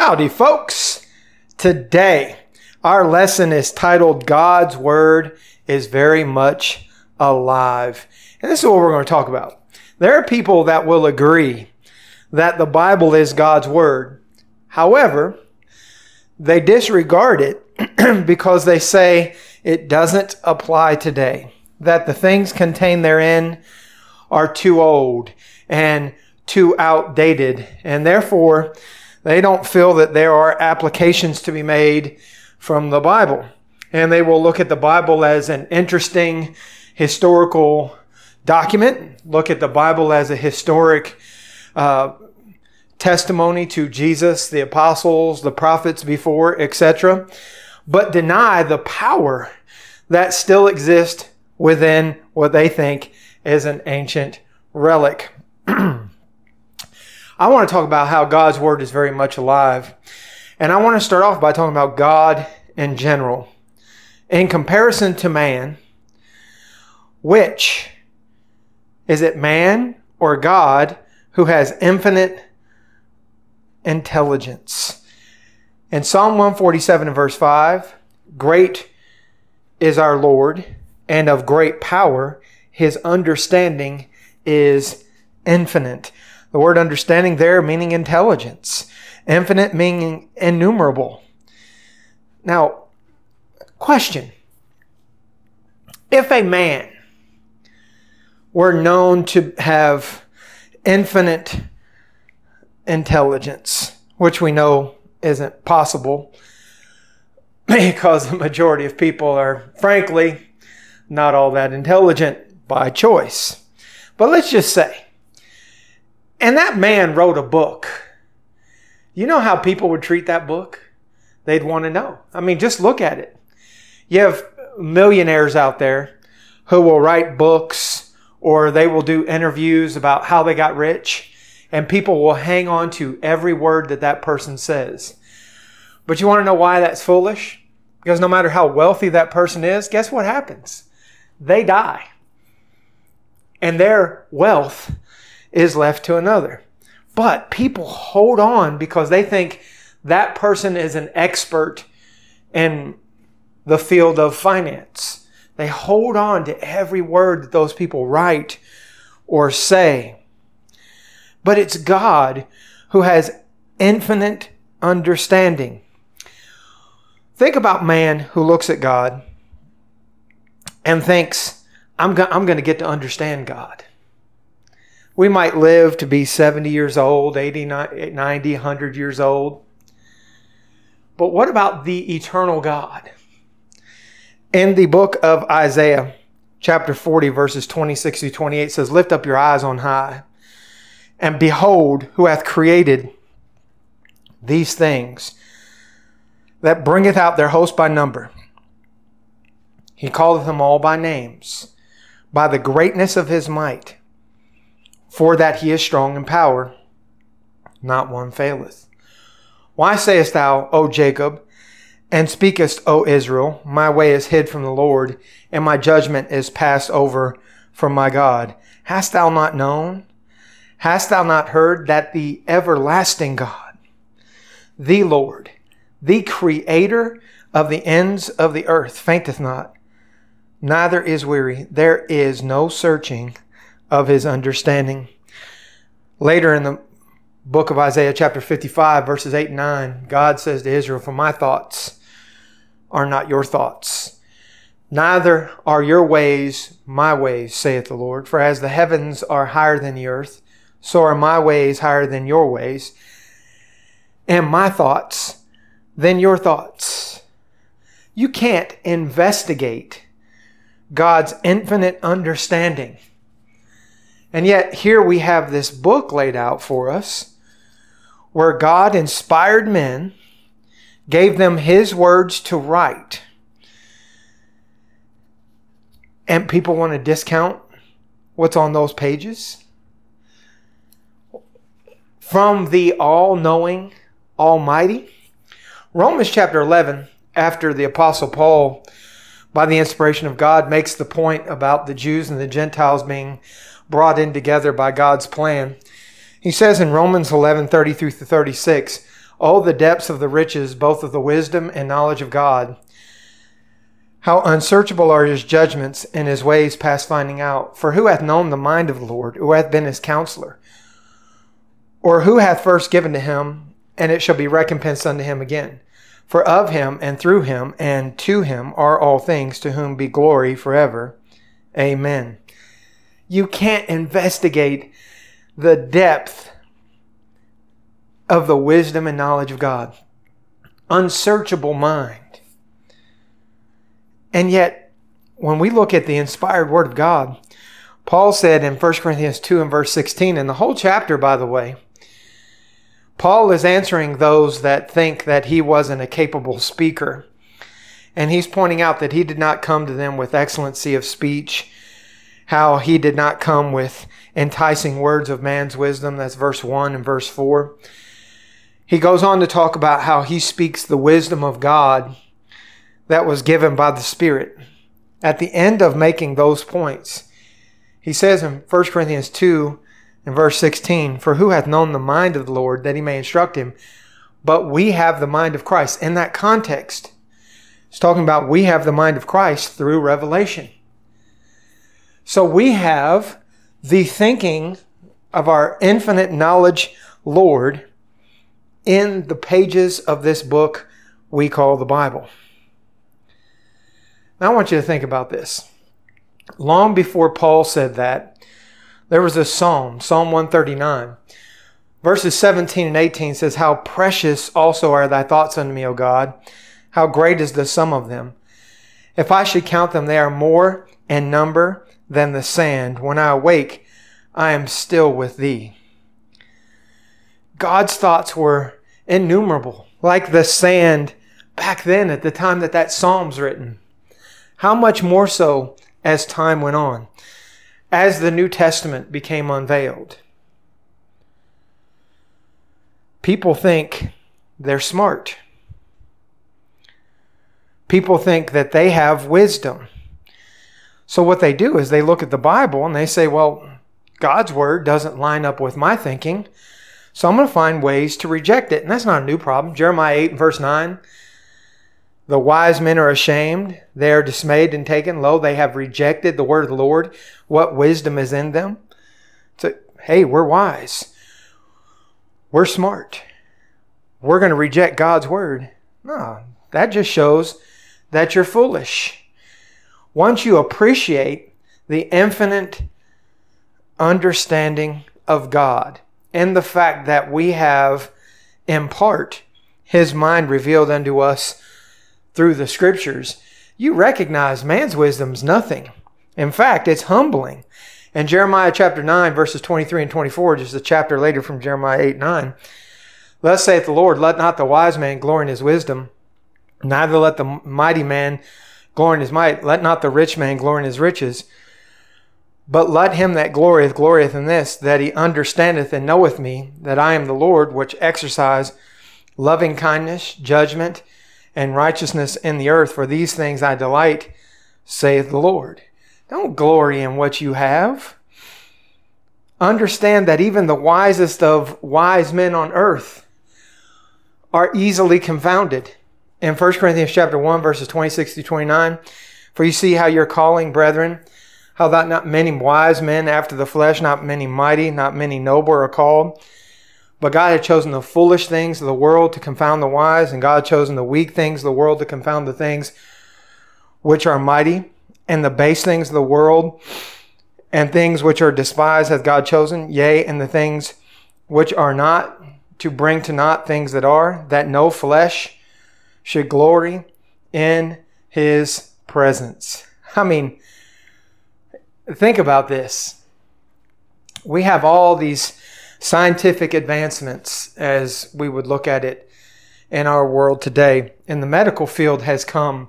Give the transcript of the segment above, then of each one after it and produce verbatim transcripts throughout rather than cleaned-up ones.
Howdy, folks. Today, our lesson is titled God's Word is Very Much Alive. And this is what we're going to talk about. There are people that will agree that the Bible is God's Word. However, they disregard it because they say it doesn't apply today. That the things contained therein are too old and too outdated. And therefore, they don't feel that there are applications to be made from the Bible. And they will look at the Bible as an interesting historical document, look at the Bible as a historic uh, testimony to Jesus, the apostles, the prophets before, et cetera, but deny the power that still exists within what they think is an ancient relic. I want to talk about how God's Word is very much alive. And I want to start off by talking about God in general. In comparison to man, which is it man or God who has infinite intelligence? In Psalm one forty-seven and verse five, great is our Lord, and of great power, His understanding is infinite. The word understanding there meaning intelligence. Infinite meaning innumerable. Now, question. If a man were known to have infinite intelligence, which we know isn't possible because the majority of people are, frankly, not all that intelligent by choice. But let's just say, and that man wrote a book. You know how people would treat that book? They'd want to know. I mean, just look at it. You have millionaires out there who will write books or they will do interviews about how they got rich, and people will hang on to every word that that person says. But you want to know why that's foolish? Because no matter how wealthy that person is, guess what happens? They die. And their wealth is left to another. But people hold on because they think that person is an expert in the field of finance. They hold on to every word that those people write or say. But it's God who has infinite understanding. Think about man who looks at God and thinks, I'm, go- I'm going to get to understand God. We might live to be seventy years old, eighty, ninety, one hundred years old. But what about the eternal God? In the book of Isaiah, chapter forty, verses twenty-six through twenty-eight says, lift up your eyes on high, and behold who hath created these things, that bringeth out their host by number. He calleth them all by names, by the greatness of his might. For that he is strong in power, not one faileth. Why sayest thou, O Jacob, and speakest, O Israel, my way is hid from the Lord, and my judgment is passed over from my God? Hast thou not known? Hast thou not heard that the everlasting God, the Lord, the Creator of the ends of the earth, fainteth not, neither is weary? There is no searching of his understanding. Later in the book of Isaiah chapter fifty-five verses eight and nine, God says to Israel, for my thoughts are not your thoughts, neither are your ways my ways, saith the Lord. For as the heavens are higher than the earth, so are my ways higher than your ways, and my thoughts than your thoughts. You can't investigate God's infinite understanding. And yet here we have this book laid out for us where God inspired men, gave them His words to write. And people want to discount what's on those pages. From the all-knowing Almighty. Romans chapter eleven, after the Apostle Paul, by the inspiration of God, makes the point about the Jews and the Gentiles being brought in together by God's plan. He says in Romans eleven, thirty through thirty-six, Oh, the depths of the riches, both of the wisdom and knowledge of God. How unsearchable are his judgments and his ways past finding out. For who hath known the mind of the Lord? Who hath been his counselor? Or who hath first given to him, and it shall be recompensed unto him again? For of him, and through him, and to him are all things, to whom be glory forever. Amen. You can't investigate the depth of the wisdom and knowledge of God. Unsearchable mind. And yet, when we look at the inspired Word of God, Paul said in First Corinthians two and verse sixteen, and the whole chapter, by the way, Paul is answering those that think that he wasn't a capable speaker. And he's pointing out that he did not come to them with excellency of speech, how he did not come with enticing words of man's wisdom. That's verse one and verse four. He goes on to talk about how he speaks the wisdom of God that was given by the Spirit. At the end of making those points, he says in First Corinthians two and verse sixteen, for who hath known the mind of the Lord that he may instruct him? But we have the mind of Christ. In that context, it's talking about we have the mind of Christ through revelation. So we have the thinking of our infinite knowledge Lord in the pages of this book we call the Bible. Now I want you to think about this. Long before Paul said that, there was a psalm, Psalm one thirty-nine. Verses seventeen and eighteen says, how precious also are thy thoughts unto me, O God. How great is the sum of them. If I should count them, they are more in number than the sand. When I awake, I am still with thee. God's thoughts were innumerable, like the sand back then at the time that that psalm's written. How much more so as time went on, as the New Testament became unveiled. People think they're smart. People think that they have wisdom. So what they do is they look at the Bible and they say, well, God's word doesn't line up with my thinking, so I'm going to find ways to reject it. And that's not a new problem. Jeremiah eight and verse nine, the wise men are ashamed. They are dismayed and taken. Lo, they have rejected the word of the Lord. What wisdom is in them? So, hey, we're wise. We're smart. We're going to reject God's word. No, that just shows that you're foolish. Once you appreciate the infinite understanding of God and the fact that we have, in part, His mind revealed unto us through the Scriptures, you recognize man's wisdom's nothing. In fact, it's humbling. In Jeremiah chapter nine, verses twenty-three and twenty-four, just a chapter later from Jeremiah eight and nine, thus saith the Lord, let not the wise man glory in his wisdom, neither let the mighty man glory in his might, let not the rich man glory in his riches, but let him that glorieth, glorieth in this, that he understandeth and knoweth me, that I am the Lord, which exercise loving kindness, judgment, and righteousness in the earth. For these things I delight, saith the Lord. Don't glory in what you have. Understand that even the wisest of wise men on earth are easily confounded. In First Corinthians chapter one, verses twenty-six through twenty-nine, for you see how you're calling, brethren, how that not many wise men after the flesh, not many mighty, not many noble are called. But God had chosen the foolish things of the world to confound the wise, and God had chosen the weak things of the world to confound the things which are mighty, and the base things of the world, and things which are despised hath God chosen, yea, and the things which are not, to bring to naught things that are, that no flesh should glory in His presence. I mean, think about this. We have all these scientific advancements as we would look at it in our world today. And the medical field has come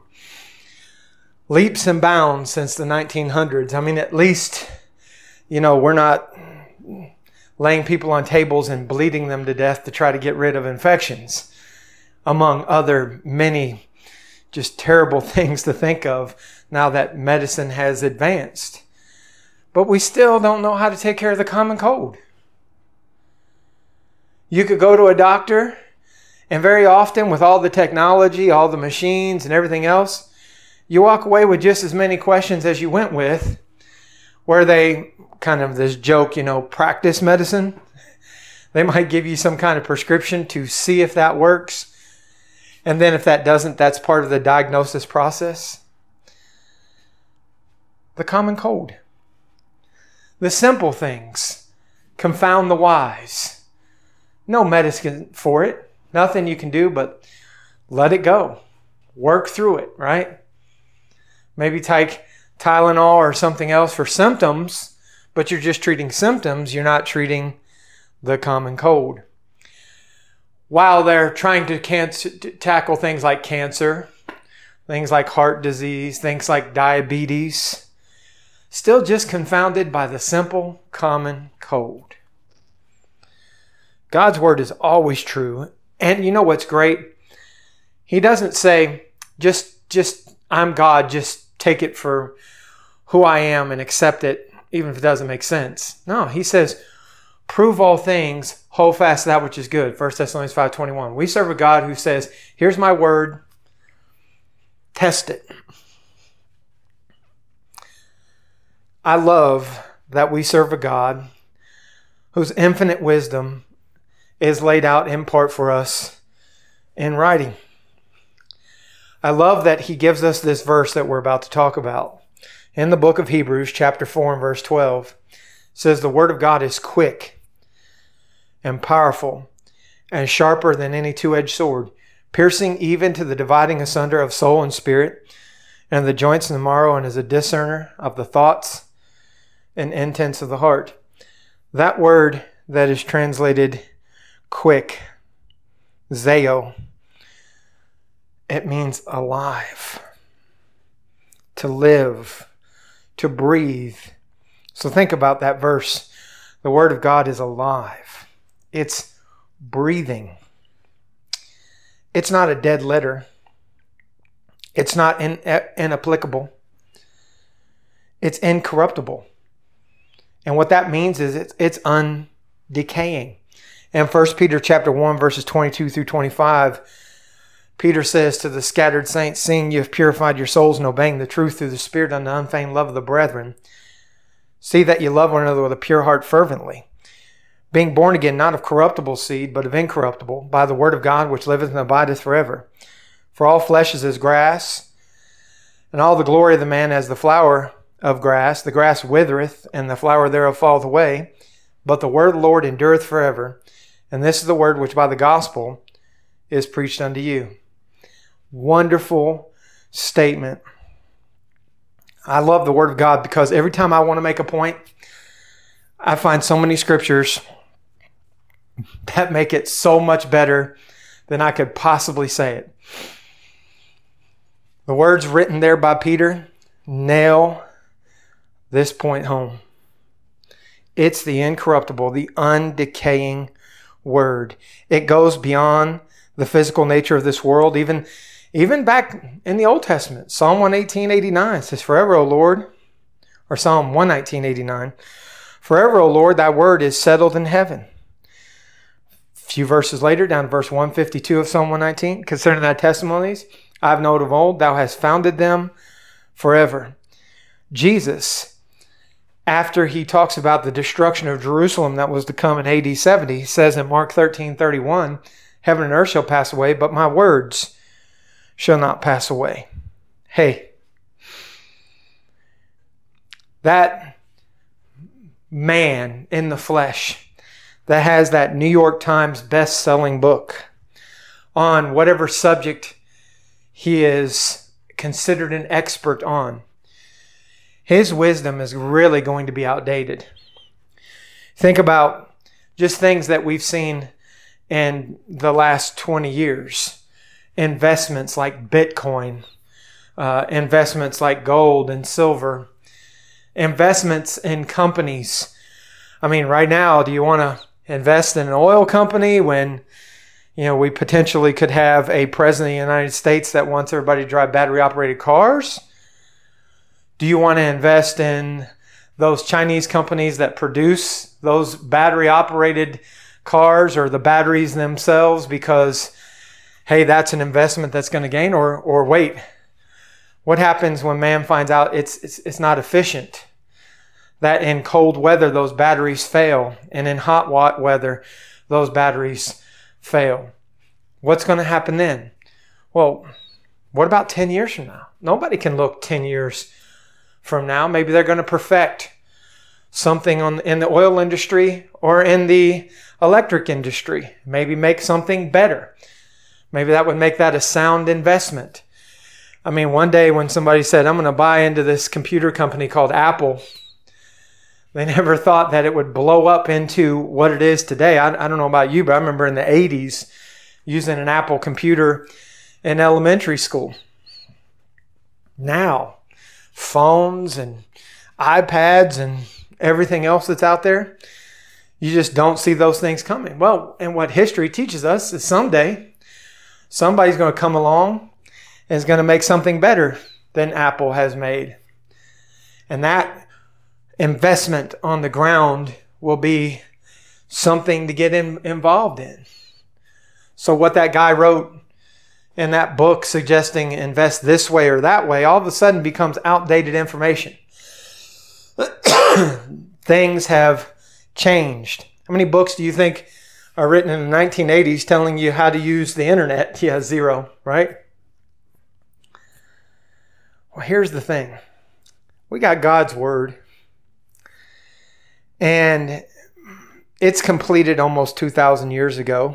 leaps and bounds since the nineteen hundreds. I mean, at least, you know, we're not laying people on tables and bleeding them to death to try to get rid of infections, among other many just terrible things to think of now that medicine has advanced. But we still don't know how to take care of the common cold. You could go to a doctor And very often with all the technology, all the machines and everything else, you walk away with just as many questions as you went with, where they kind of this joke, you know, practice medicine. They might give you some kind of prescription to see if that works. And then if that doesn't, that's part of the diagnosis process. The common cold. The simple things confound the wise. No medicine for it. Nothing you can do but let it go. Work through it, right? Maybe take Tylenol or something else for symptoms, but you're just treating symptoms. You're not treating the common cold. While they're trying to, cancer, to tackle things like cancer, things like heart disease, things like diabetes, still just confounded by the simple common cold. God's word is always true. And you know what's great? He doesn't say, just, just, I'm God, just take it for who I am and accept it, even if it doesn't make sense. No, he says, prove all things, hold fast to that which is good. First Thessalonians five twenty-one. We serve a God who says, here's my word, test it. I love that we serve a God whose infinite wisdom is laid out in part for us in writing. I love that he gives us this verse that we're about to talk about. In the book of Hebrews, chapter four and verse twelve, it says, the word of God is quick and powerful and sharper than any two-edged sword, piercing even to the dividing asunder of soul and spirit and the joints and the marrow, and is a discerner of the thoughts and intents of the heart. That word that is translated quick, zeo, it means alive, to live, to breathe. So think about that verse. The word of God is alive. It's breathing. It's not a dead letter. It's not in, inapplicable. It's incorruptible. And what that means is it's, it's undecaying. In First Peter chapter one, verses twenty-two through twenty-five, Peter says to the scattered saints, seeing you have purified your souls and obeying the truth through the Spirit unto unfeigned love of the brethren, see that you love one another with a pure heart fervently, being born again, not of corruptible seed, but of incorruptible, by the word of God which liveth and abideth forever. For all flesh is as grass, and all the glory of the man as the flower of grass. The grass withereth, and the flower thereof falleth away, but the word of the Lord endureth forever. And this is the word which by the gospel is preached unto you. Wonderful statement. I love the word of God because every time I want to make a point, I find so many scriptures that make it so much better than I could possibly say it. The words written there by Peter nail this point home. It's the incorruptible, the undecaying word. It goes beyond the physical nature of this world. Even, even back in the Old Testament, Psalm one eighteen eighty-nine says, forever, O Lord, or Psalm one nineteen eighty-nine, forever, O Lord, thy word is settled in heaven. A few verses later, down to verse one fifty-two of Psalm one nineteen, concerning thy testimonies, I have known of old, thou hast founded them forever. Jesus, after he talks about the destruction of Jerusalem that was to come in A D seventy, says in Mark thirteen thirty-one, heaven and earth shall pass away, but my words shall not pass away. Hey, that man in the flesh that has that New York Times best-selling book on whatever subject he is considered an expert on, his wisdom is really going to be outdated. Think about just things that we've seen in the last twenty years. Investments like Bitcoin, uh, investments like gold and silver, investments in companies. I mean, right now, do you want to invest in an oil company when, you know, we potentially could have a president of the United States that wants everybody to drive battery-operated cars? Do you want to invest in those Chinese companies that produce those battery-operated cars or the batteries themselves because hey, that's an investment that's going to gain, or or wait, what happens when man finds out it's it's it's not efficient? That in cold weather those batteries fail, and in hot weather those batteries fail. What's going to happen then? Well, what about ten years from now? Nobody can look ten years from now. Maybe they're going to perfect something on in the oil industry or in the electric industry. Maybe make something better. Maybe that would make that a sound investment. I mean, one day when somebody said, I'm going to buy into this computer company called Apple, they never thought that it would blow up into what it is today. I, I don't know about you, but I remember in the eighties using an Apple computer in elementary school. Now, phones and iPads and everything else that's out there, you just don't see those things coming. Well, and what history teaches us is someday somebody's going to come along and is going to make something better than Apple has made. And that investment on the ground will be something to get in, involved in. So what that guy wrote in that book suggesting invest this way or that way, all of a sudden becomes outdated information. Things have changed. How many books do you think are written in the nineteen eighties telling you how to use the internet? Yeah, zero, right? Well, here's the thing. We got God's Word. And it's completed almost two thousand years ago.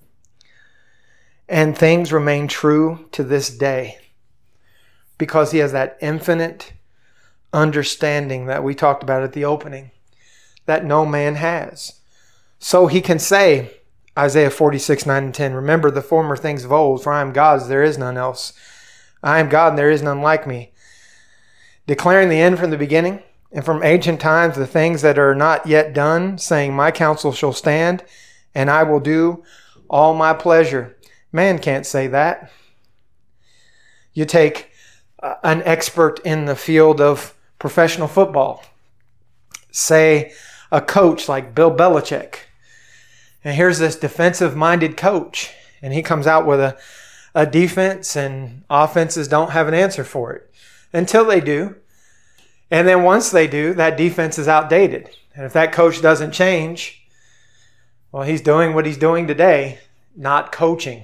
And things remain true to this day. Because He has that infinite understanding that we talked about at the opening. That no man has. So He can say, Isaiah forty-six, nine and ten, remember the former things of old, for I am God, there is none else. I am God, and there is none like me. Declaring the end from the beginning, and from ancient times the things that are not yet done, saying, my counsel shall stand, and I will do all my pleasure. Man can't say that. You take an expert in the field of professional football, say a coach like Bill Belichick, and here's this defensive-minded coach, and he comes out with a, a defense, and offenses don't have an answer for it until they do. And then once they do, that defense is outdated. And if that coach doesn't change, well, he's doing what he's doing today, not coaching.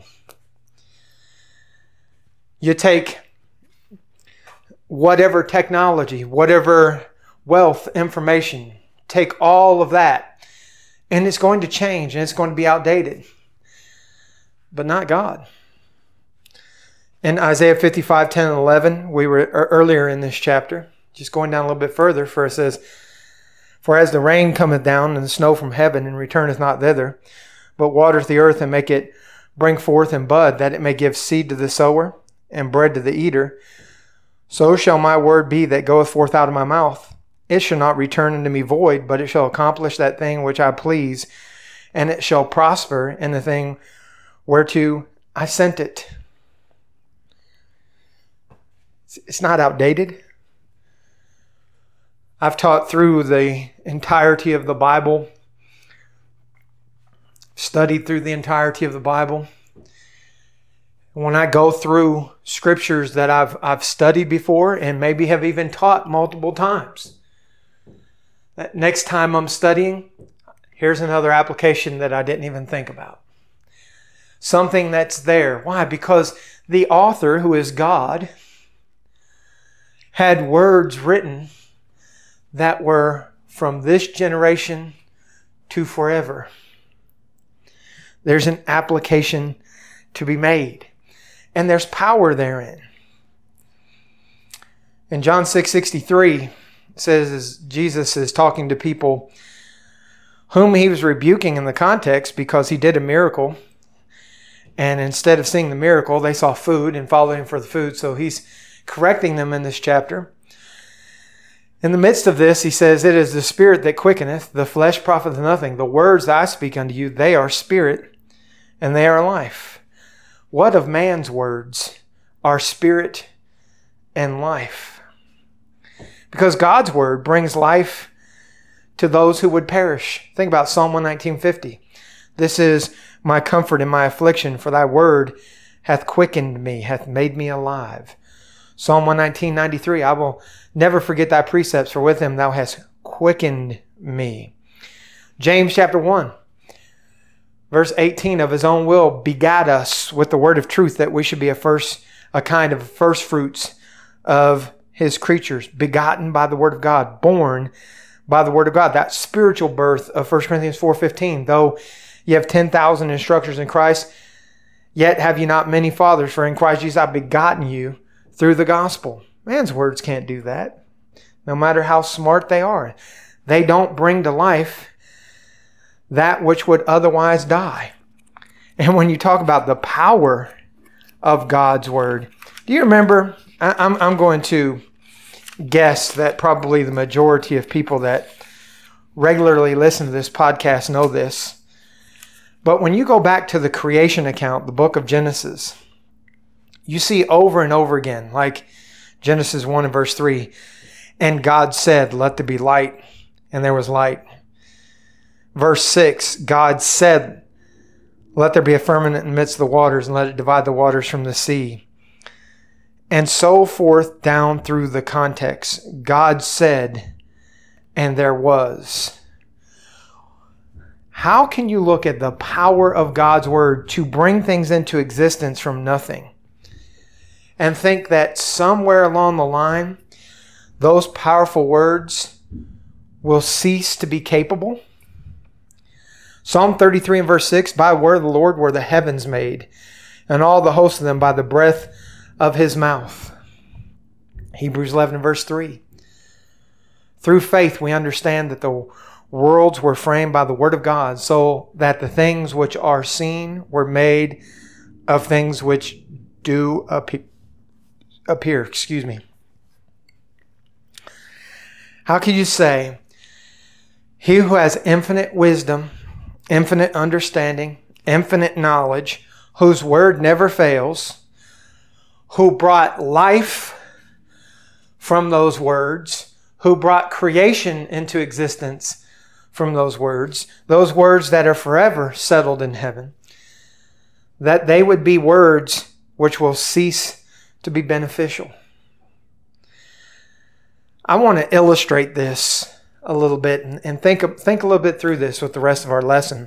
You take whatever technology, whatever wealth, information, take all of that, and it's going to change and it's going to be outdated. But not God. In Isaiah fifty-five, ten and eleven, we were earlier in this chapter, just going down a little bit further, for it says, for as the rain cometh down and the snow from heaven and returneth not thither, but watereth the earth and make it bring forth and bud, that it may give seed to the sower and bread to the eater, so shall my word be that goeth forth out of my mouth. It shall not return unto me void, but it shall accomplish that thing which I please, and it shall prosper in the thing whereto I sent it. It's not outdated. I've taught through the entirety of the Bible, studied through the entirety of the Bible. When I go through scriptures that I've I've studied before and maybe have even taught multiple times, that next time I'm studying, here's another application that I didn't even think about. Something that's there. Why? Because the author, who is God, had words written that were from this generation to forever. There's an application to be made. And there's power therein. In John six sixty-three, it says, as Jesus is talking to people whom he was rebuking in the context because he did a miracle. And instead of seeing the miracle, they saw food and followed him for the food. So he's correcting them in this chapter. In the midst of this, he says, it is the spirit that quickeneth, the flesh profiteth nothing. The words that I speak unto you, they are spirit and they are life. What of man's words are spirit and life? Because God's word brings life to those who would perish. Think about Psalm one nineteen fifty. This is my comfort in my affliction, for thy word hath quickened me, hath made me alive. Psalm one nineteen, ninety-three, I will never forget thy precepts, for with them thou hast quickened me. James chapter one, verse eighteen, of his own will begat us with the word of truth, that we should be a first, a kind of first fruits of his creatures, begotten by the word of God, born by the word of God. That spiritual birth of First Corinthians four fifteen, though you have ten thousand instructors in Christ, yet have you not many fathers, for in Christ Jesus I've begotten you through the gospel. Man's words can't do that. No matter how smart they are, they don't bring to life that which would otherwise die. And when you talk about the power of God's word, do you remember, I, I'm, I'm going to guess that probably the majority of people that regularly listen to this podcast know this. But when you go back to the creation account, the book of Genesis, you see over and over again, like Genesis one and verse three, and God said, let there be light, and there was light. Verse six, God said, let there be a firmament in the midst of the waters, and let it divide the waters from the sea. And so forth down through the context. God said, and there was. How can you look at the power of God's word to bring things into existence from nothing and think that somewhere along the line, those powerful words will cease to be capable? Psalm thirty-three and verse six, by word of the Lord were the heavens made, and all the host of them by the breath of his mouth. Hebrews eleven and verse three. Through faith we understand that the worlds were framed by the word of God, so that the things which are seen were made of things which do appear. appear excuse me. How can you say, he who has infinite wisdom, infinite understanding, infinite knowledge, whose word never fails, who brought life from those words, who brought creation into existence from those words, those words that are forever settled in heaven, that they would be words which will cease to be beneficial? I want to illustrate this a little bit and, and think, think a little bit through this with the rest of our lesson.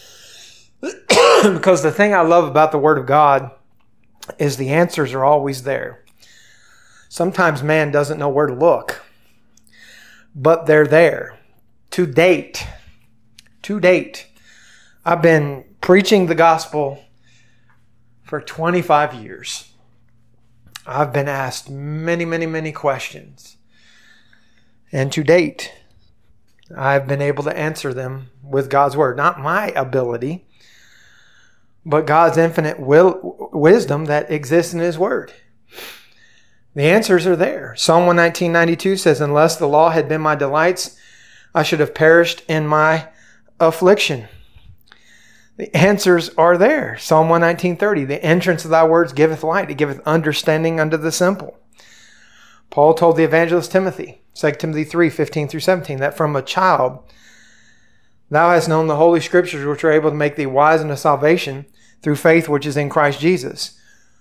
Because the thing I love about the Word of God is the answers are always there. Sometimes man doesn't know where to look, but they're there. To date, to date, I've been preaching the gospel for twenty-five years. I've been asked many, many, many questions. And to date, I've been able to answer them with God's word. Not my ability, but God's infinite will, wisdom that exists in his word. The answers are there. Psalm one nineteen, ninety-two says, unless the law had been my delights, I should have perished in my affliction. The answers are there. Psalm one nineteen, thirty, the entrance of thy words giveth light. It giveth understanding unto the simple. Paul told the evangelist Timothy, Second Timothy three, fifteen through seventeen, that from a child thou hast known the holy scriptures, which are able to make thee wise unto salvation through faith which is in Christ Jesus.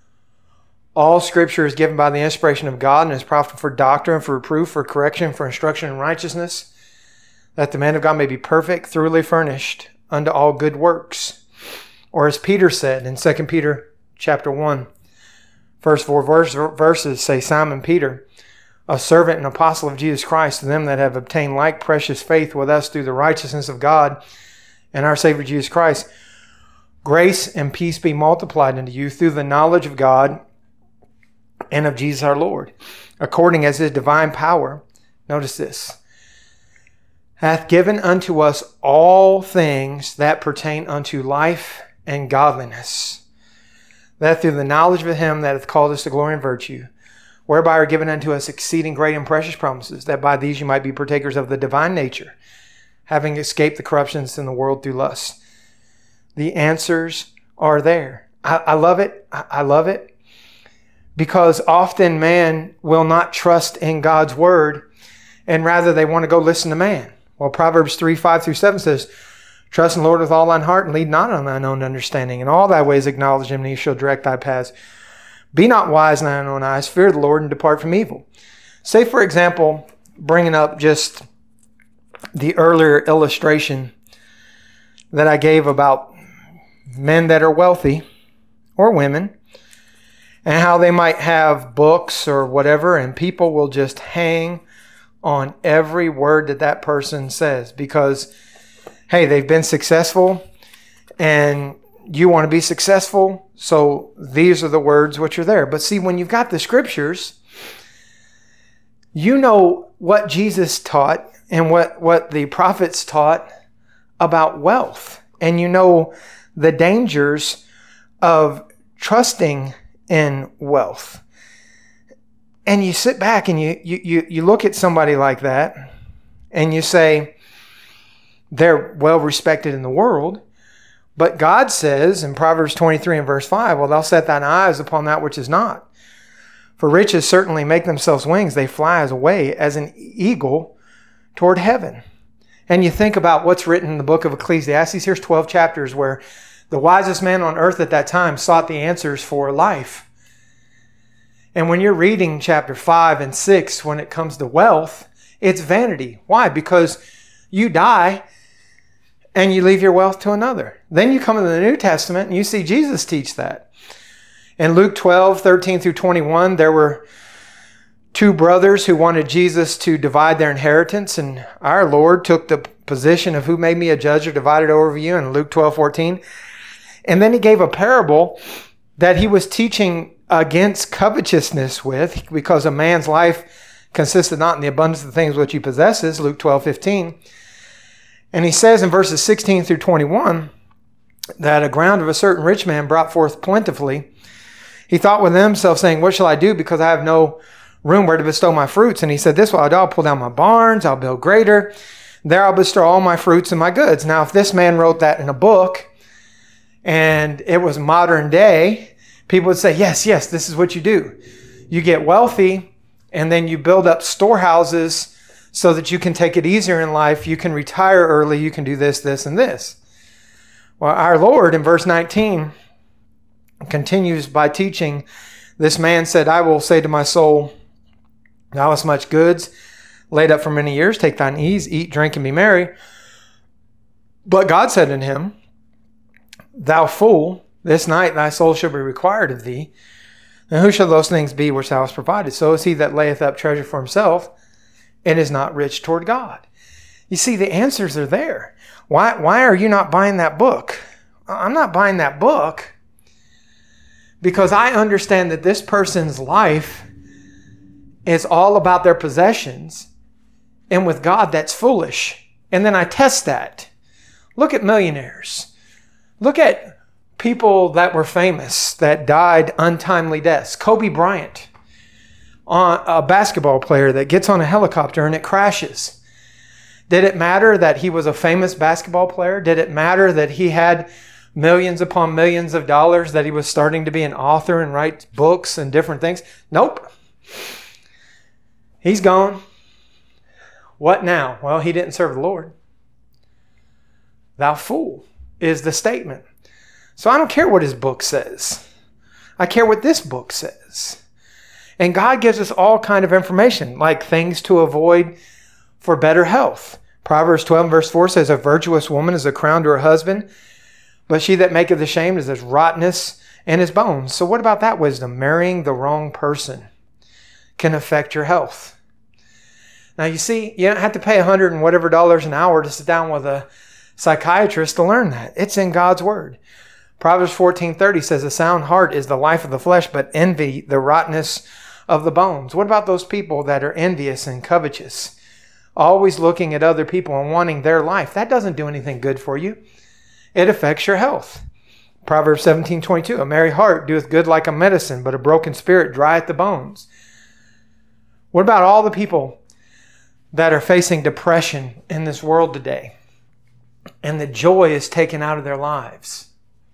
All scripture is given by the inspiration of God and is profitable for doctrine, for reproof, for correction, for instruction in righteousness, that the man of God may be perfect, thoroughly furnished unto all good works. Or as Peter said in Second Peter chapter one, first four verse, verses say, Simon Peter, a servant and apostle of Jesus Christ, to them that have obtained like precious faith with us through the righteousness of God and our Savior Jesus Christ, grace and peace be multiplied unto you through the knowledge of God and of Jesus our Lord, according as his divine power, notice this, hath given unto us all things that pertain unto life and godliness, that through the knowledge of him that hath called us to glory and virtue, whereby are given unto us exceeding great and precious promises, that by these you might be partakers of the divine nature, having escaped the corruptions in the world through lust. The answers are there. I, I love it. I, I love it. Because often man will not trust in God's word, and rather they want to go listen to man. Well, Proverbs three, five through seven says, Trust in the Lord with all thine heart, and lead not on thine own understanding. In all thy ways acknowledge him, and he shall direct thy paths. Be not wise in thine own eyes. Fear the Lord, and depart from evil. Say, for example, bringing up just the earlier illustration that I gave about men that are wealthy, or women, and how they might have books or whatever, and people will just hang on every word that that person says because, hey, they've been successful and you want to be successful, so these are the words which are there. But see, when you've got the scriptures, you know what Jesus taught and what, what the prophets taught about wealth. And you know the dangers of trusting in wealth. And you sit back and you, you, you, you look at somebody like that and you say, they're well respected in the world. But God says in Proverbs twenty-three and verse five, well, thou set thine eyes upon that which is not. For riches certainly make themselves wings. They fly as away as an eagle toward heaven. And you think about what's written in the book of Ecclesiastes. Here's twelve chapters where the wisest man on earth at that time sought the answers for life. And when you're reading chapter five and six, when it comes to wealth, it's vanity. Why? Because you die and you leave your wealth to another. Then you come to the New Testament and you see Jesus teach that. In Luke twelve, thirteen through twenty-one, there were two brothers who wanted Jesus to divide their inheritance, and our Lord took the position of who made me a judge or divided over you in Luke twelve, fourteen. And then he gave a parable that he was teaching against covetousness with, because a man's life consisted not in the abundance of the things which he possesses, Luke twelve, fifteen. And he says in verses sixteen through twenty-one that a ground of a certain rich man brought forth plentifully. He thought within himself, saying, what shall I do, because I have no room where to bestow my fruits? And he said, this will I do, I'll pull down my barns, I'll build greater. There I'll bestow all my fruits and my goods. Now, if this man wrote that in a book, and it was modern day, people would say, yes, yes, this is what you do. You get wealthy, and then you build up storehouses so that you can take it easier in life. You can retire early. You can do this, this, and this. Well, our Lord in verse nineteen continues by teaching, this man said, I will say to my soul, thou hast much goods laid up for many years. Take thine ease, eat, drink, and be merry. But God said unto him, thou fool, this night thy soul shall be required of thee. And who shall those things be which thou hast provided? So is he that layeth up treasure for himself and is not rich toward God. You see, the answers are there. Why, why are you not buying that book? I'm not buying that book because I understand that this person's life is all about their possessions. And with God, that's foolish. And then I test that. Look at millionaires. Look at people that were famous that died untimely deaths. Kobe Bryant, a basketball player that gets on a helicopter and it crashes. Did it matter that he was a famous basketball player? Did it matter that he had millions upon millions of dollars, that he was starting to be an author and write books and different things? Nope. He's gone. What now? Well, he didn't serve the Lord. Thou fool is the statement. So I don't care what his book says. I care what this book says. And God gives us all kind of information, like things to avoid for better health. Proverbs twelve verse four says, a virtuous woman is a crown to her husband, but she that maketh ashamed is as rottenness in his bones. So what about that wisdom? Marrying the wrong person can affect your health. Now you see, you don't have to pay a hundred and whatever dollars an hour to sit down with a psychiatrist to learn that. It's in God's word. Proverbs fourteen thirty says, a sound heart is the life of the flesh, but envy the rottenness of the bones. What about those people that are envious and covetous? Always looking at other people and wanting their life. That doesn't do anything good for you. It affects your health. Proverbs seventeen twenty-two, a merry heart doeth good like a medicine, but a broken spirit drieth the bones. What about all the people that are facing depression in this world today, and the joy is taken out of their lives?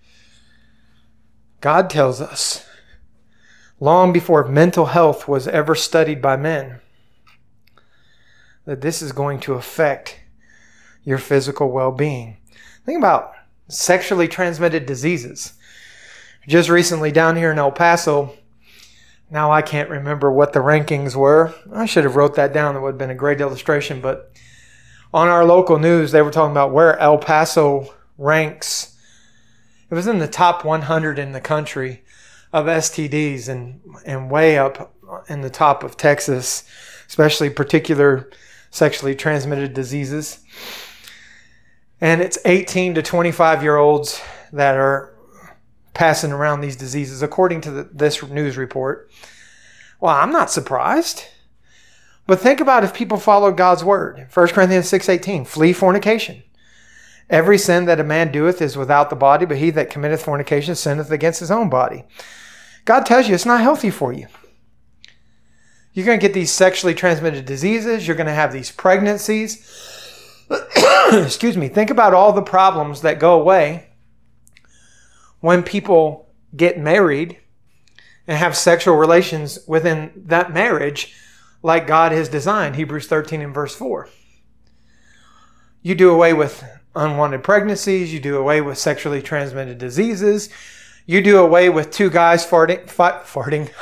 God tells us, long before mental health was ever studied by men, that this is going to affect your physical well-being. Think about sexually transmitted diseases. Just recently down here in El Paso, now I can't remember what the rankings were. I should have wrote that down. That would have been a great illustration. But on our local news, they were talking about where El Paso ranks. It was in the top one hundred in the country of S T Ds, and, and way up in the top of Texas, especially particular sexually transmitted diseases. And it's eighteen to twenty-five year olds that are passing around these diseases, according to the, this news report. Well, I'm not surprised. But think about if people followed God's word. First Corinthians six eighteen, flee fornication. Every sin that a man doeth is without the body, but he that committeth fornication sinneth against his own body. God tells you it's not healthy for you. You're going to get these sexually transmitted diseases. You're going to have these pregnancies. Excuse me. Think about all the problems that go away when people get married and have sexual relations within that marriage like God has designed. Hebrews thirteen and verse four. You do away with unwanted pregnancies. You do away with sexually transmitted diseases. You do away with two guys farting. Fa- farting.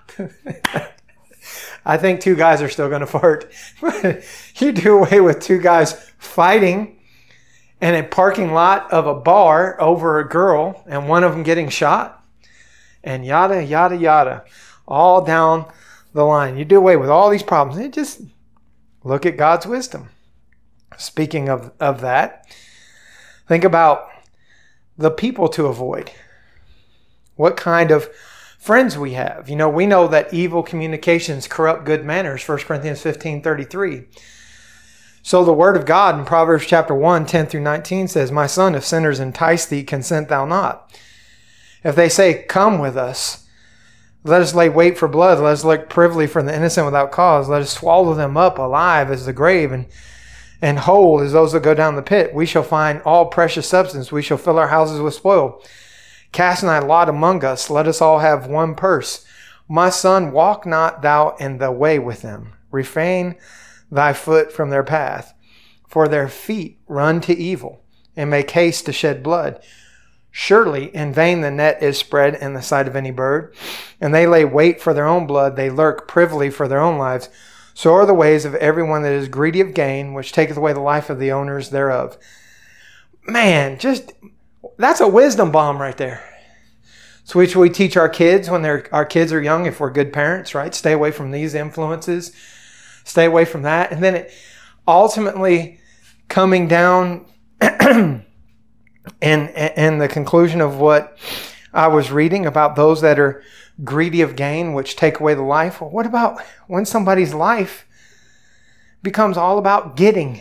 I think two guys are still going to fart. You do away with two guys fighting in a parking lot of a bar over a girl and one of them getting shot. And yada, yada, yada. All down the line. You do away with all these problems. And just look at God's wisdom. Speaking of, of that, think about the people to avoid. What kind of friends we have. You know, we know that evil communications corrupt good manners, First Corinthians fifteen thirty-three. So the word of God in Proverbs chapter one, ten through nineteen says, My son, if sinners entice thee, consent thou not. If they say, Come with us, let us lay wait for blood, let us look privily for the innocent without cause, let us swallow them up alive as the grave, and and whole as those that go down the pit. We shall find all precious substance. We shall fill our houses with spoil. Cast thy lot among us. Let us all have one purse. My son, walk not thou in the way with them. Refrain thy foot from their path. For their feet run to evil, and make haste to shed blood. Surely in vain the net is spread in the sight of any bird, and they lay wait for their own blood. They lurk privily for their own lives. So are the ways of everyone that is greedy of gain, which taketh away the life of the owners thereof. Man, just, that's a wisdom bomb right there. So which we teach our kids when they're, our kids are young, if we're good parents, right? Stay away from these influences. Stay away from that. And then it ultimately coming down in, in the conclusion of what I was reading about those that are greedy of gain, which take away the life. Well, what about when somebody's life becomes all about getting?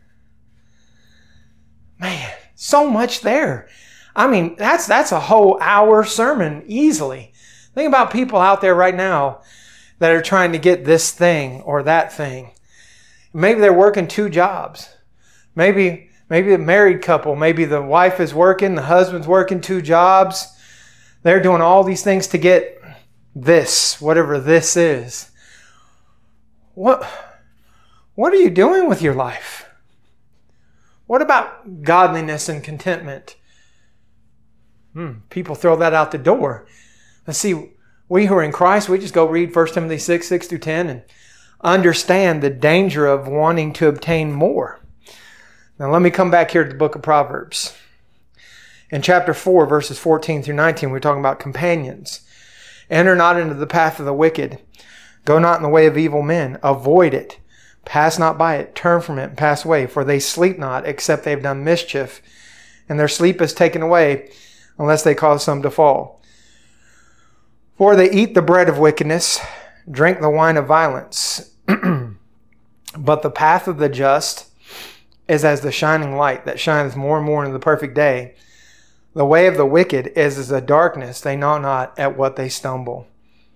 Man, so much there. I mean, that's that's a whole hour sermon easily. Think about people out there right now that are trying to get this thing or that thing. Maybe they're working two jobs. Maybe maybe a married couple. Maybe the wife is working, the husband's working two jobs. They're doing all these things to get this, whatever this is. What, what are you doing with your life? What about godliness and contentment? Hmm, people throw that out the door. Let's see, we who are in Christ, we just go read First Timothy six, six through ten and understand the danger of wanting to obtain more. Now let me come back here to the book of Proverbs. In chapter four, verses fourteen through nineteen, we're talking about companions. Enter not into the path of the wicked. Go not in the way of evil men. Avoid it. Pass not by it. Turn from it and pass away. For they sleep not, except they have done mischief. And their sleep is taken away, unless they cause some to fall. For they eat the bread of wickedness, drink the wine of violence. But the path of the just is as the shining light that shineth more and more into the perfect day. The way of the wicked is as a darkness. They know not at what they stumble.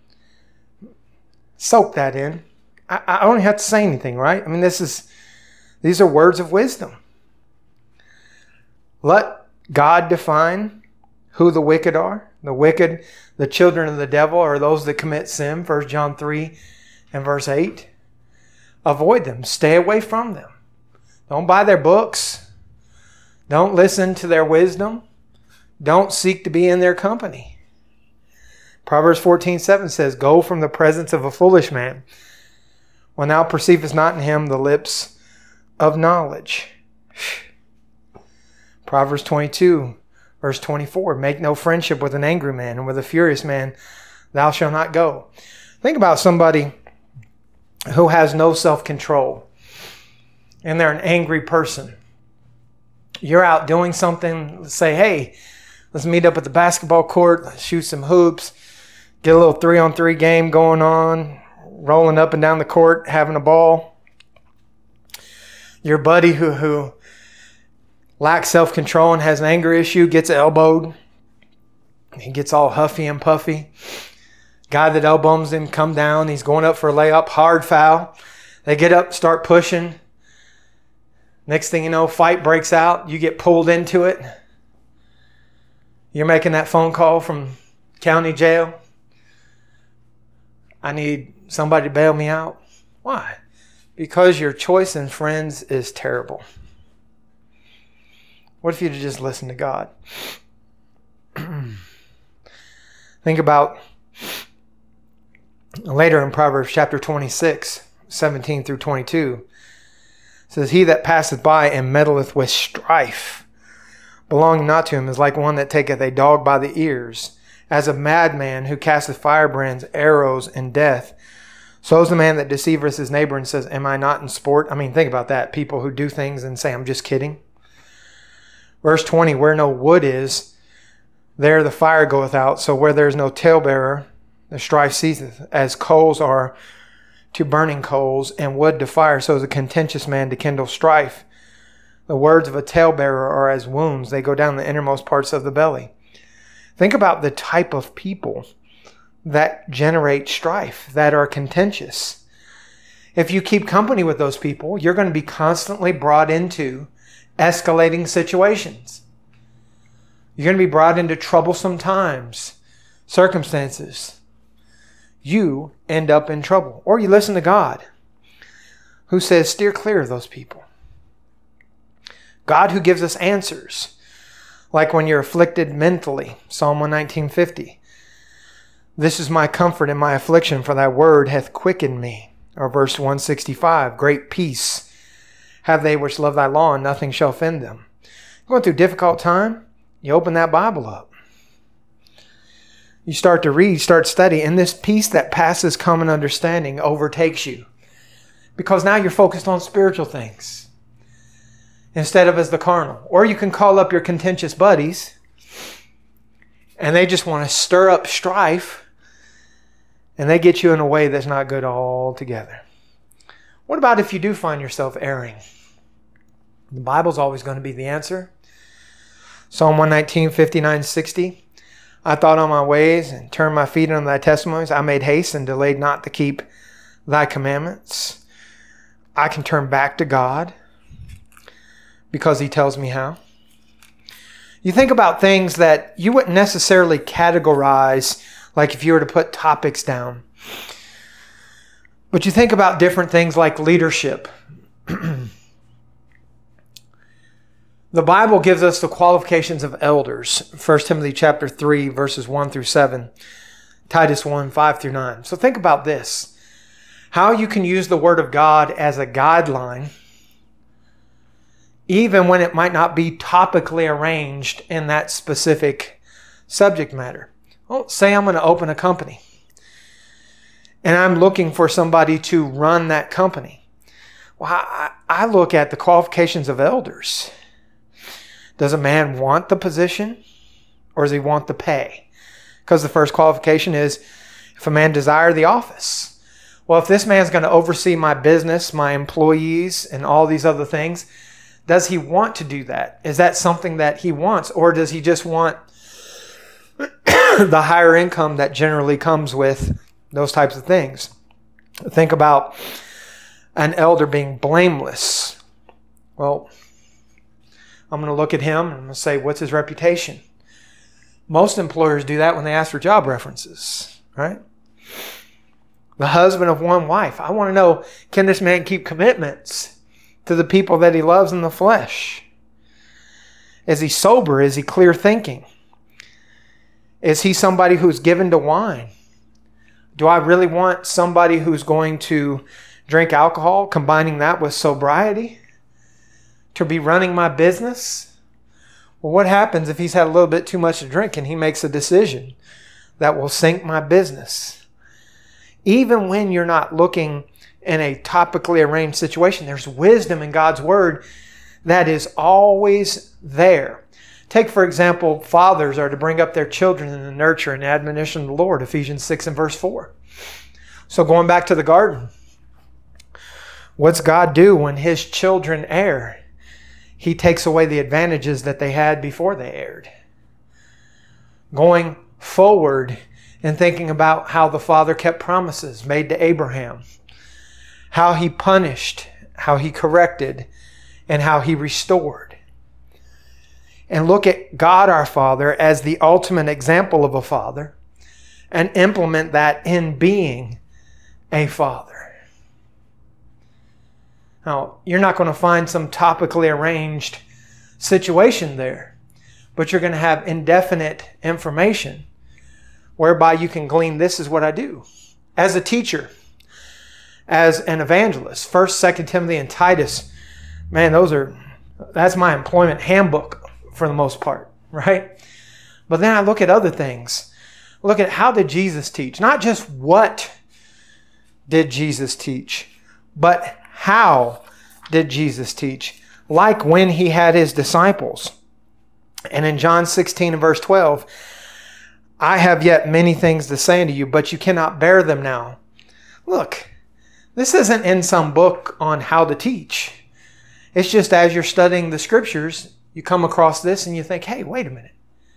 Soak that in. I, I don't have to say anything, right? I mean, this is these are words of wisdom. Let God define who the wicked are. The wicked, the children of the devil, are those that commit sin. First John three and verse eight. Avoid them. Stay away from them. Don't buy their books. Don't listen to their wisdom. Don't seek to be in their company. Proverbs fourteen seven says, go from the presence of a foolish man, when thou perceivest not in him the lips of knowledge. Proverbs twenty-two, verse twenty-four, make no friendship with an angry man, and with a furious man thou shalt not go. Think about somebody who has no self-control, and they're an angry person. You're out doing something, say, hey, let's meet up at the basketball court, let's shoot some hoops, get a little three-on-three game going on, rolling up and down the court, having a ball. Your buddy who, who lacks self-control and has an anger issue gets elbowed. He gets all huffy and puffy. Guy that elbows him come down. He's going up for a layup, hard foul. They get up, start pushing. Next thing you know, fight breaks out. You get pulled into it. You're making that phone call from county jail. I need somebody to bail me out. Why? Because your choice in friends is terrible. What if you'd just listen to God? Think about later in Proverbs chapter twenty-six, seventeen through twenty-two. It says, he that passeth by and meddleth with strife, belonging not to him, is like one that taketh a dog by the ears, as a madman who casteth firebrands, arrows, and death. So is the man that deceiveth his neighbor and says, am I not in sport? I mean, think about that. People who do things and say, I'm just kidding. Verse twenty, where no wood is, there the fire goeth out. So where there is no talebearer, the strife ceaseth. As coals are to burning coals, and wood to fire, so is a contentious man to kindle strife. The words of a talebearer are as wounds. They go down the innermost parts of the belly. Think about the type of people that generate strife, that are contentious. If you keep company with those people, you're going to be constantly brought into escalating situations. You're going to be brought into troublesome times, circumstances. You end up in trouble. Or you listen to God, who says, steer clear of those people. God who gives us answers. Like when you're afflicted mentally, Psalm one nineteen fifty. This is my comfort in my affliction, for thy word hath quickened me. Or verse one sixty-five, great peace have they which love thy law, and nothing shall offend them. Going through a difficult time, you open that Bible up. You start to read, start study, and this peace that passes common understanding overtakes you. Because now you're focused on spiritual things instead of as the carnal. Or you can call up your contentious buddies and they just want to stir up strife, and they get you in a way that's not good altogether. What about if you do find yourself erring? The Bible's always going to be the answer. Psalm one nineteen, fifty-nine, sixty. I thought on my ways and turned my feet on thy testimonies. I made haste and delayed not to keep thy commandments. I can turn back to God because he tells me how. You think about things that you wouldn't necessarily categorize, like if you were to put topics down. But you think about different things like leadership. The Bible gives us the qualifications of elders. First Timothy chapter three, verses one through seven. Titus one, five through nine. So think about this. How you can use the Word of God as a guideline, even when it might not be topically arranged in that specific subject matter. Well, say I'm going to open a company, and I'm looking for somebody to run that company. Well, I, I look at the qualifications of elders. Does a man want the position, or does he want the pay? Because the first qualification is, if a man desire the office. Well, if this man's going to oversee my business, my employees, and all these other things, does he want to do that? Is that something that he wants? Or does he just want the higher income that generally comes with those types of things? Think about an elder being blameless. Well, I'm going to look at him and I'm going to say, what's his reputation? Most employers do that when they ask for job references, right? The husband of one wife. I want to know, can this man keep commitments to the people that he loves in the flesh? Is he sober? Is he clear thinking? Is he somebody who's given to wine? Do I really want somebody who's going to drink alcohol, combining that with sobriety, to be running my business? Well, what happens if he's had a little bit too much to drink and he makes a decision that will sink my business? Even when you're not looking in a topically arranged situation, there's wisdom in God's Word that is always there. Take, for example, fathers are to bring up their children in the nurture and admonition of the Lord, Ephesians six and verse four. So going back to the garden, what's God do when His children err? He takes away the advantages that they had before they erred. Going forward and thinking about how the Father kept promises made to Abraham, how He punished, how He corrected, and how He restored. And look at God our Father as the ultimate example of a father and implement that in being a father. Now, you're not going to find some topically arranged situation there, but you're going to have indefinite information whereby you can glean, this is what I do. As a teacher, as an evangelist, First, Second Timothy, and Titus, man, those are, that's my employment handbook for the most part, right? But then I look at other things. Look at, how did Jesus teach? Not just what did Jesus teach, but how did Jesus teach? Like when He had His disciples. And in John sixteen and verse twelve, I have yet many things to say unto you, but you cannot bear them now. Look, this isn't in some book on how to teach. It's just as you're studying the Scriptures, you come across this and you think, hey, wait a minute.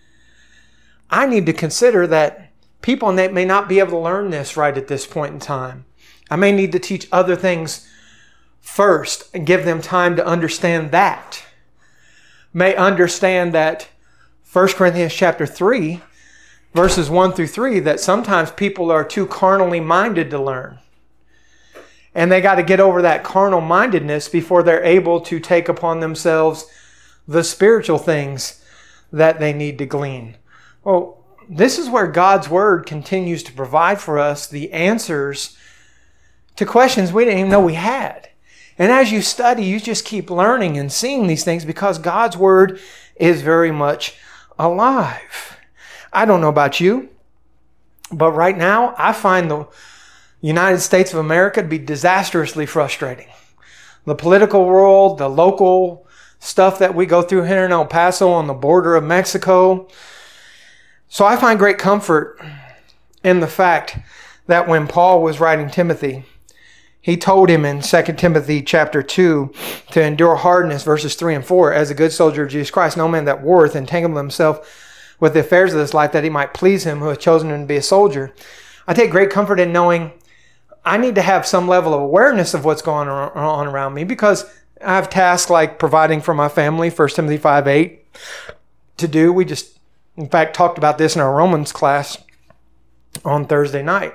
I need to consider that people may not be able to learn this right at this point in time. I may need to teach other things first and give them time to understand that. May understand that First Corinthians chapter three, verses one through three, that sometimes people are too carnally minded to learn. And they got to get over that carnal mindedness before they're able to take upon themselves the spiritual things that they need to glean. Well, this is where God's Word continues to provide for us the answers to questions we didn't even know we had. And as you study, you just keep learning and seeing these things because God's Word is very much alive. I don't know about you, but right now I find the United States of America to be disastrously frustrating. The political world, the local stuff that we go through here in El Paso on the border of Mexico. So I find great comfort in the fact that when Paul was writing Timothy, he told him in Second Timothy chapter two to endure hardness, verses three and four, as a good soldier of Jesus Christ, no man that warreth entangle himself with the affairs of this life, that he might please him who hath chosen him to be a soldier. I take great comfort in knowing I need to have some level of awareness of what's going on around me, because I have tasks like providing for my family, First Timothy five eight, to do. We just, in fact, talked about this in our Romans class on Thursday night.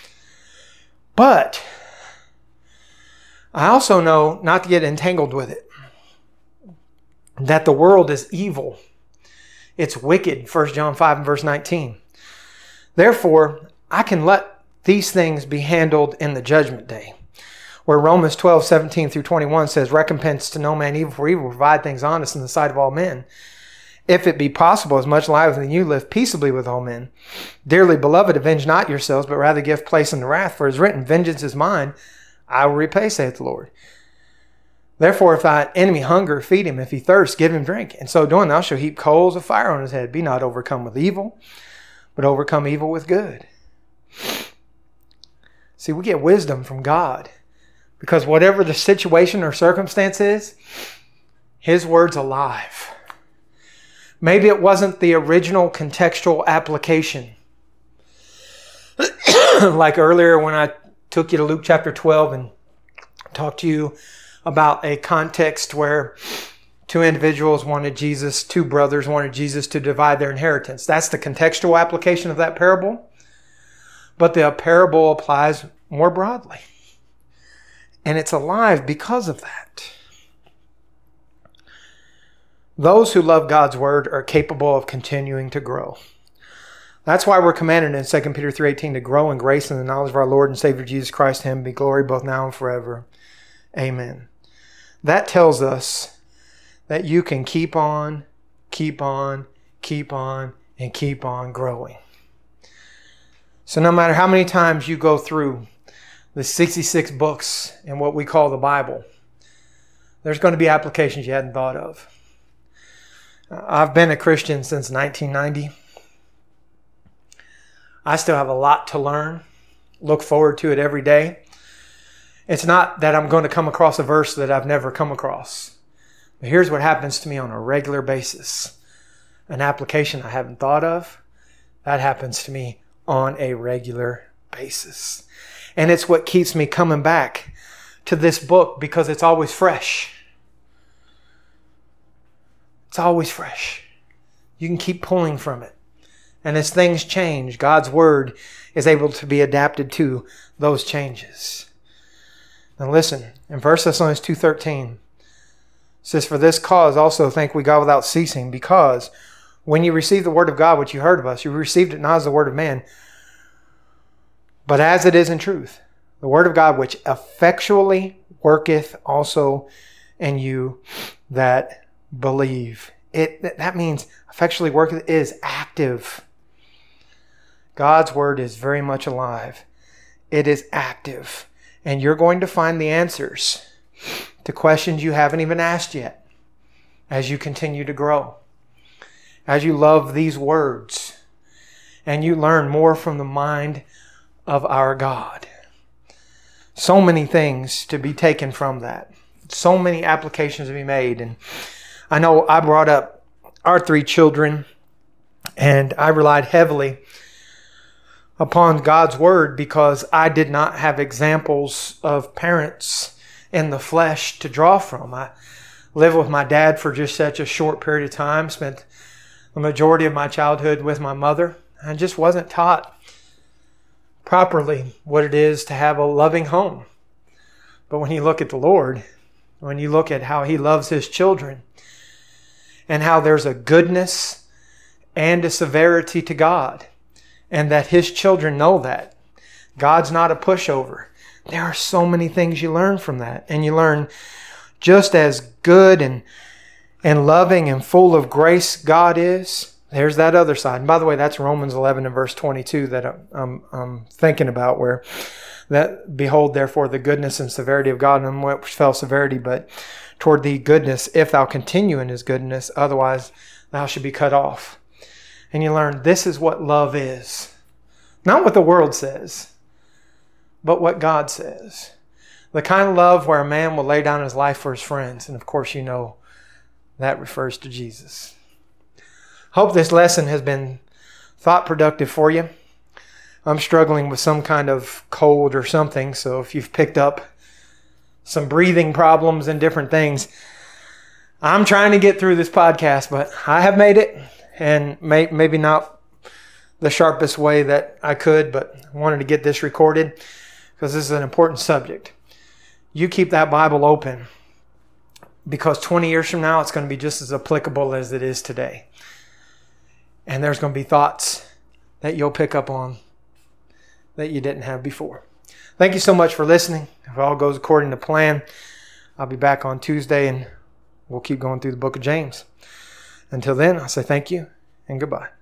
But I also know not to get entangled with it. That the world is evil. It's wicked, First John five and verse nineteen. Therefore, I can let these things be handled in the judgment day, where Romans twelve, seventeen through twenty-one says, recompense to no man evil for evil, provide things honest in the sight of all men. If it be possible, as much livelier than you, live peaceably with all men. Dearly beloved, avenge not yourselves, but rather give place unto wrath, for it is written, vengeance is mine, I will repay, saith the Lord. Therefore, if thine enemy hunger, feed him. If he thirst, give him drink. And so doing, thou shalt heap coals of fire on his head. Be not overcome with evil, but overcome evil with good. See, we get wisdom from God, because whatever the situation or circumstance is, His Word's alive. Maybe it wasn't the original contextual application. Like earlier when I took you to Luke chapter twelve and talked to you about a context where two individuals wanted Jesus, two brothers wanted Jesus to divide their inheritance. That's the contextual application of that parable. But the parable applies more broadly. And it's alive because of that. Those who love God's word are capable of continuing to grow. That's why we're commanded in Second Peter three eighteen to grow in grace and the knowledge of our Lord and Savior Jesus Christ. To Him be glory both now and forever. Amen. That tells us that you can keep on, keep on, keep on, and keep on growing. So no matter how many times you go through the sixty-six books in what we call the Bible, there's going to be applications you hadn't thought of. I've been a Christian since nineteen ninety. I still have a lot to learn. Look forward to it every day. It's not that I'm going to come across a verse that I've never come across. But here's what happens to me on a regular basis. An application I haven't thought of, that happens to me on a regular basis. And it's what keeps me coming back to this book because it's always fresh. It's always fresh. You can keep pulling from it. And as things change, God's word is able to be adapted to those changes. Now listen, in First Thessalonians two thirteen, it says, "For this cause also thank we God without ceasing, because when you received the word of God, which you heard of us, you received it not as the word of man, but as it is in truth, the word of God which effectually worketh also in you that believe." It that means effectually worketh is active. God's word is very much alive. It is active. And you're going to find the answers to questions you haven't even asked yet as you continue to grow. As you love these words and you learn more from the mind of our God. So many things to be taken from that. So many applications to be made. And I know I brought up our three children and I relied heavily upon God's word because I did not have examples of parents in the flesh to draw from. I lived with my dad for just such a short period of time, spent the majority of my childhood with my mother, and just wasn't taught properly what it is to have a loving home. But when you look at the Lord, when you look at how He loves His children, and how there's a goodness and a severity to God, and that His children know that. God's not a pushover. There are so many things you learn from that. And you learn just as good and, and loving and full of grace God is, there's that other side. And by the way, that's Romans eleven and verse twenty-two that I'm, I'm thinking about, where that, "Behold, therefore, the goodness and severity of God, and which fell severity, but toward thee goodness, if thou continue in His goodness, otherwise thou should be cut off." And you learn this is what love is. Not what the world says, but what God says. The kind of love where a man will lay down his life for his friends. And of course, you know that refers to Jesus. Hope this lesson has been thought productive for you. I'm struggling with some kind of cold or something, so if you've picked up some breathing problems and different things, I'm trying to get through this podcast, but I have made it. And may, maybe not the sharpest way that I could, but I wanted to get this recorded because this is an important subject. You keep that Bible open because twenty years from now, it's going to be just as applicable as it is today. And there's going to be thoughts that you'll pick up on that you didn't have before. Thank you so much for listening. If all goes according to plan, I'll be back on Tuesday and we'll keep going through the book of James. Until then, I'll say thank you and goodbye.